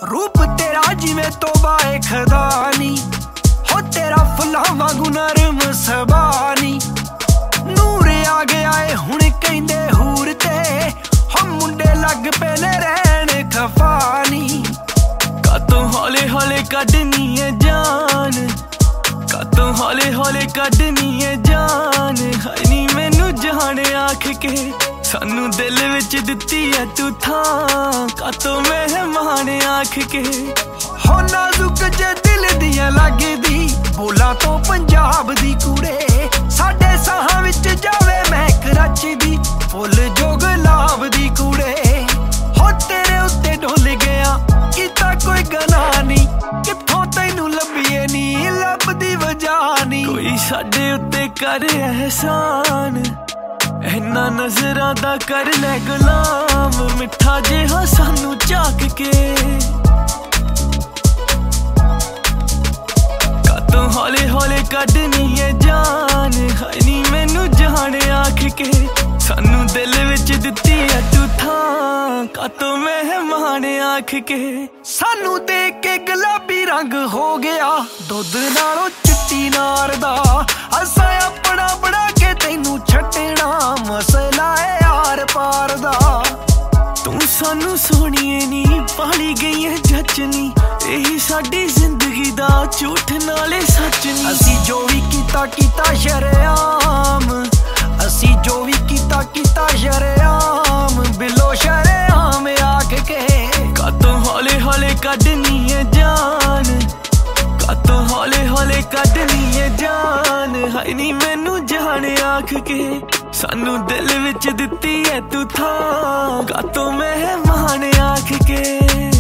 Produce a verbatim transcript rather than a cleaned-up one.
रूप तेरा जिवें तोबा ए खदानी हो तेरा फुल्लां वांगू नरम सबानी नूर आ गया ए हुण कहंदे हूर ते हो मुंडे लग पे ने रहन खफानी कातों हौले हौले कड्डनी है जान कातों हौले हौले कड्डनी है जान हाय नी मैनू जान आख के सानू दिल विच दित्ती है तू थां कातों मेहमान आख के हो नाजुक जे दिल दियां लगदी बोला तो पंजाब दी कुड़े साडे साहां विच जावे महक रचदी फुल जो गुलाब दी कुड़े हो तेरे उत्ते डुल गया कीता कोई गनाह नहीं कित्थों तैनू लभीए नी लभदी वजह नी कोई साडे उत्ते कर एहसान इन्ना नजरां दा कर ले गुलाम मिठा जिहा सानू झाक के कातों हौले हौले कड्डनी है जान हाय नी मैनू जान आख के सानू दिल विच दित्ती है तू थां कातों मेहमान आख के सानू देख के गुलाबी रंग हो गया दुध नालों चिट्टी नार दा असां अपना बना के तैनू छड्डना मसला है यार पार दा तू सानू सोहणीए नी पाली गई है जचनी यही साडी जिंदगी दा झूठ नाले सच नी असी जो भी कीता कीता शरेआम असी जो भी कीता कीता शरेआम बिलो शरेआम आख के कातों हौले हौले कड्डनी है जान कातों हौले हौले कड्डनी है जान हाय नी मैनू जान आख के सानू दिल विच दित्ती है तू थां कातों मेहमान आख के।